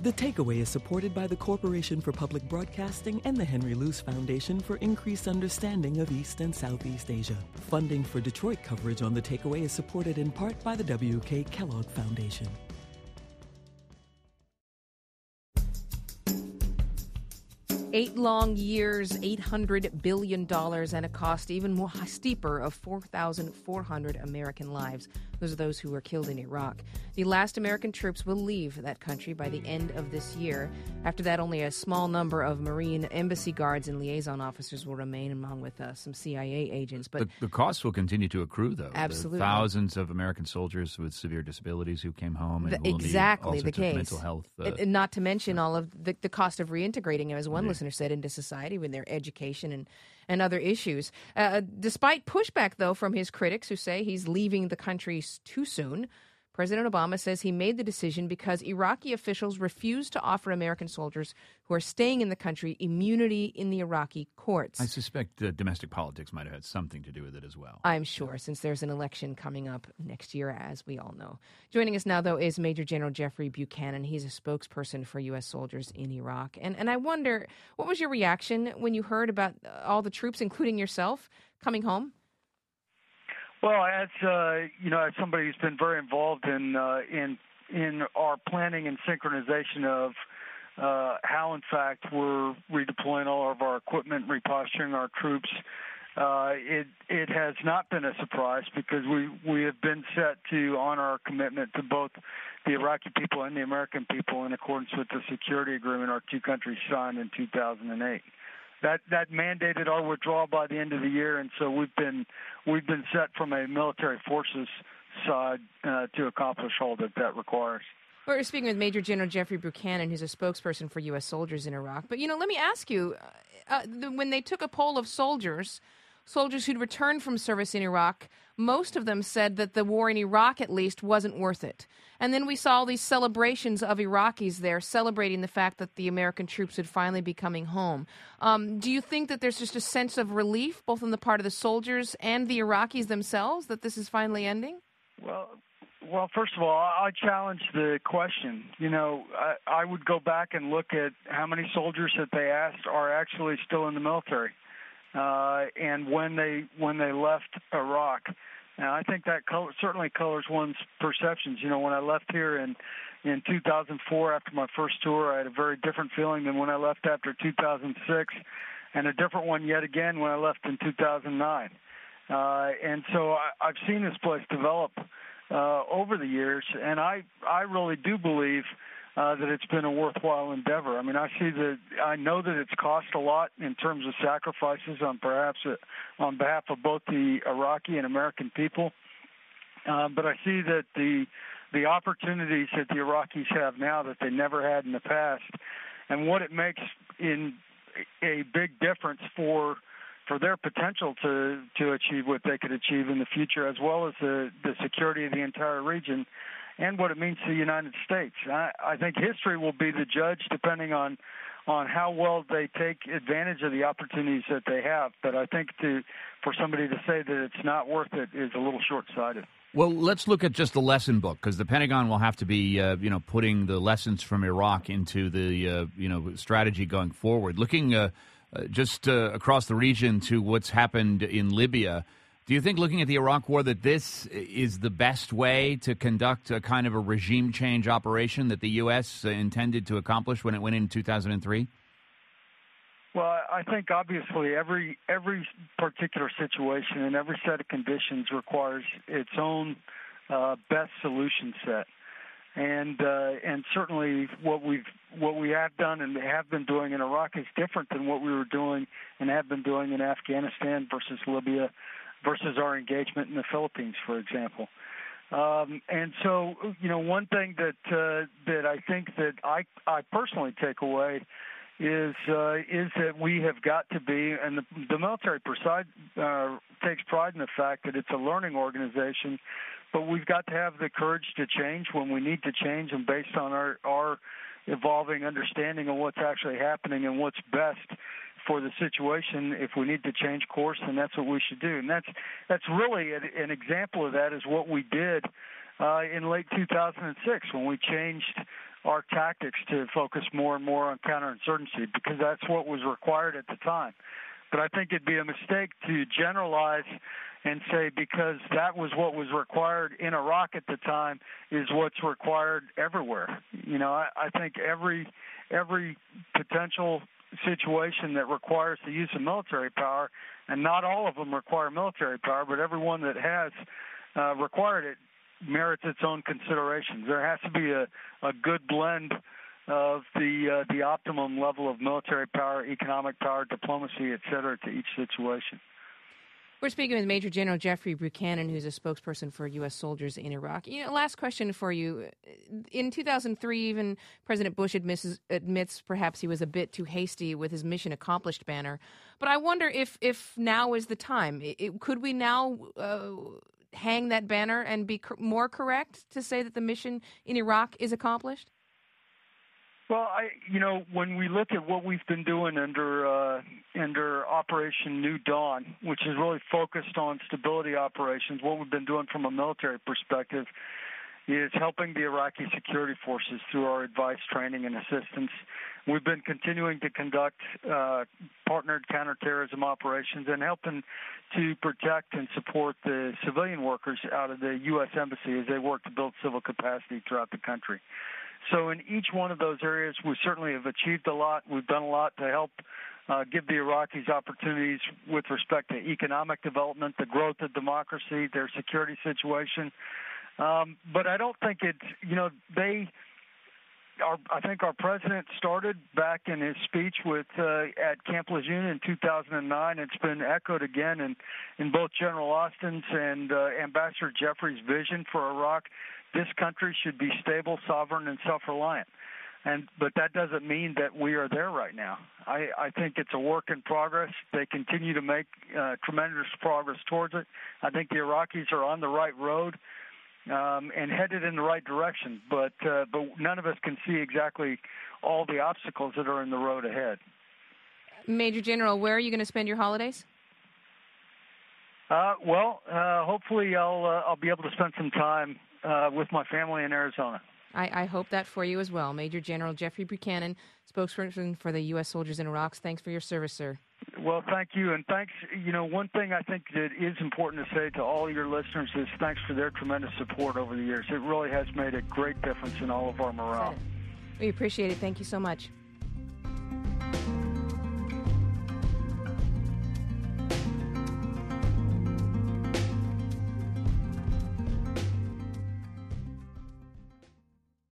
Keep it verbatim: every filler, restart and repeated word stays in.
The Takeaway is supported by the Corporation for Public Broadcasting and the Henry Luce Foundation for increased understanding of East and Southeast Asia. Funding for Detroit coverage on The Takeaway is supported in part by the W K Kellogg Foundation. Eight long years, eight hundred billion dollars, and a cost even more steeper of four thousand four hundred American lives. Those are those who were killed in Iraq. The last American troops will leave that country by the end of this year. After that, only a small number of Marine embassy guards and liaison officers will remain, along with uh, some C I A agents. But the, the costs will continue to accrue, though. Absolutely. The thousands of American soldiers with severe disabilities who came home and the, will exactly need all the sorts of case. mental health. Uh, and, and not to mention all of the, the cost of reintegrating, as one yeah. listener said, into society with their education and, and other issues. Uh, despite pushback, though, from his critics who say he's leaving the country too soon, President Obama says he made the decision because Iraqi officials refused to offer American soldiers who are staying in the country immunity in the Iraqi courts. I suspect uh, domestic politics might have had something to do with it as well. I'm sure, yeah. since there's an election coming up next year, as we all know. Joining us now, though, is Major General Jeffrey Buchanan. He's a spokesperson for U S soldiers in Iraq. And, and I wonder, what was your reaction when you heard about all the troops, including yourself, coming home? Well, as uh, you know, as somebody who's been very involved in uh, in in our planning and synchronization of uh, how, in fact, we're redeploying all of our equipment, reposturing our troops, uh, it it has not been a surprise because we we have been set to honor our commitment to both the Iraqi people and the American people in accordance with the security agreement our two countries signed in two thousand eight. That that mandated our withdrawal by the end of the year, and so we've been we've been set from a military forces side uh, to accomplish all that that requires. We're speaking with Major General Jeffrey Buchanan, who's a spokesperson for U S soldiers in Iraq. But, you know, let me ask you, uh, the, when they took a poll of soldiers, soldiers who'd returned from service in Iraq, most of them said that the war in Iraq, at least, wasn't worth it. And then we saw all these celebrations of Iraqis there celebrating the fact that the American troops would finally be coming home. Um, do you think that there's just a sense of relief, both on the part of the soldiers and the Iraqis themselves, that this is finally ending? Well, well, first of all, I challenge the question. You know, I, I would go back and look at how many soldiers that they asked are actually still in the military, uh, and when they when they left Iraq. Now, I think that color, certainly colors one's perceptions. You know, when I left here in, in two thousand four after my first tour, I had a very different feeling than when I left after two thousand six, and a different one yet again when I left in two thousand nine. Uh, and so I, I've seen this place develop uh, over the years, and I, I really do believe Uh, that it's been a worthwhile endeavor. I mean, I see that I know that it's cost a lot in terms of sacrifices on perhaps uh, on behalf of both the Iraqi and American people. Uh, but I see that the the opportunities that the Iraqis have now that they never had in the past, and what it makes in a big difference for for their potential to to achieve what they could achieve in the future, as well as the the security of the entire region, and what it means to the United States. I, I think history will be the judge depending on on how well they take advantage of the opportunities that they have. But I think to for somebody to say that it's not worth it is a little short-sighted. Well, let's look at just the lesson book, because the Pentagon will have to be, uh, you know, putting the lessons from Iraq into the, uh, you know, strategy going forward. Looking uh, uh, just uh, across the region to what's happened in Libya, do you think, looking at the Iraq War, that this is the best way to conduct a kind of a regime change operation that the U S intended to accomplish when it went in two thousand three? Well, I think obviously every every particular situation and every set of conditions requires its own uh, best solution set, and uh, and certainly what we've what we have done and have been doing in Iraq is different than what we were doing and have been doing in Afghanistan versus Libya, versus our engagement in the Philippines, for example. Um, and so, you know, one thing that uh, that I think that I I personally take away is uh, is that we have got to be, and the, the military preside, uh, takes pride in the fact that it's a learning organization, but we've got to have the courage to change when we need to change, and based on our, our evolving understanding of what's actually happening and what's best for the situation. If we need to change course, then that's what we should do. And that's that's really a, an example of that is what we did uh, in late two thousand six when we changed our tactics to focus more and more on counterinsurgency, because that's what was required at the time. But I think it'd be a mistake to generalize and say because that was what was required in Iraq at the time is what's required everywhere. You know, I, I think every every potential situation that requires the use of military power, and not all of them require military power, but every one that has uh, required it merits its own considerations. There has to be a, a good blend of the uh, the optimum level of military power, economic power, diplomacy, et cetera, to each situation. We're speaking with Major General Jeffrey Buchanan, who's a spokesperson for U S soldiers in Iraq. You know, last question for you. In two thousand three, even President Bush admits, admits perhaps he was a bit too hasty with his mission accomplished banner. But I wonder if, if now is the time. It, it, could we now uh, hang that banner and be cor- more correct to say that the mission in Iraq is accomplished? Well, I, you know, when we look at what we've been doing under uh, under Operation New Dawn, which is really focused on stability operations, what we've been doing from a military perspective is helping the Iraqi security forces through our advice, training, and assistance. We've been continuing to conduct uh, partnered counterterrorism operations and helping to protect and support the civilian workers out of the U S Embassy as they work to build civil capacity throughout the country. So in each one of those areas, we certainly have achieved a lot. We've done a lot to help uh, give the Iraqis opportunities with respect to economic development, the growth of democracy, their security situation. Um, but I don't think it's, you know, they are, I think our president started back in his speech with uh, at Camp Lejeune in two thousand nine. It's been echoed again in, in both General Austin's and uh, Ambassador Jeffrey's vision for Iraq. This country should be stable, sovereign, and self-reliant. And but that doesn't mean that we are there right now. I, I think it's a work in progress. They continue to make uh, tremendous progress towards it. I think the Iraqis are on the right road um, and headed in the right direction. But uh, but none of us can see exactly all the obstacles that are in the road ahead. Major General, where are you going to spend your holidays? Uh, well, uh, hopefully I'll uh, I'll be able to spend some time Uh, with my family in Arizona. I, I hope that for you as well. Major General Jeffrey Buchanan, spokesperson for the U S soldiers in Iraq. Thanks for your service, sir. Well, thank you. And thanks. You know, one thing I think that is important to say to all your listeners is thanks for their tremendous support over the years. It really has made a great difference in all of our morale. We appreciate it. Thank you so much.